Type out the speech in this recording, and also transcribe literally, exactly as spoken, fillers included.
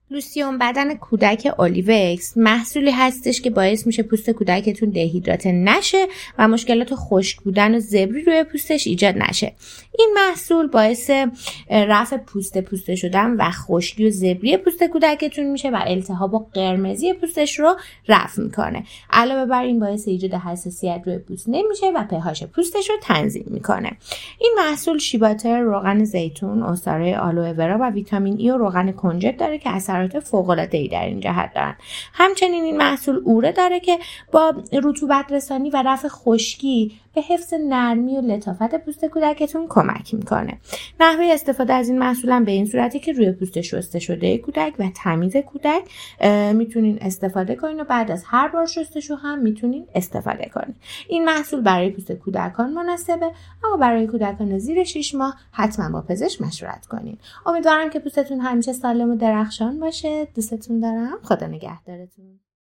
لوسیوم بدن کودک اولیوکس محصولی هستش که باعث میشه پوست کودکتون دهیدراته نشه و مشکلات خشک بودن و زبری روی پوستش ایجاد نشه. این محصول باعث رفع پوست پوسته شدن و خشکی و زبری پوست کودکتون میشه و التهاب و قرمزی پوستش رو رفع میکنه. علاوه بر این باعث ایجاد حساسیت روی پوست نمیشه و په‌اچ پوستش رو تنظیم میکنه. این محصول شیباتر، روغن زیتون، عصاره آلوئه ورا و ویتامین ای و روغن کنجد داره که اثرات فوق‌العاده‌ای در این جهت دارن. همچنین این محصول اوره داره که با رطوبت رسانی و رفع خشکی به حفظ نرمی و لطافت پوست کودکتون کمک میکنه. نحوه استفاده از این محصول هم به این صورتی که روی پوست شسته شده کودک و تمیز کودک میتونین استفاده کنین و بعد از هر بار شستشو هم میتونین استفاده کنین. این محصول برای پوست کودکان مناسبه، اما برای کودکان زیر شش ماه حتما با پزشک مشورت کنین. امیدوارم که پوستتون همیشه سالم و درخشان باشه. دوستتون دارم. خدا نگهدارتون.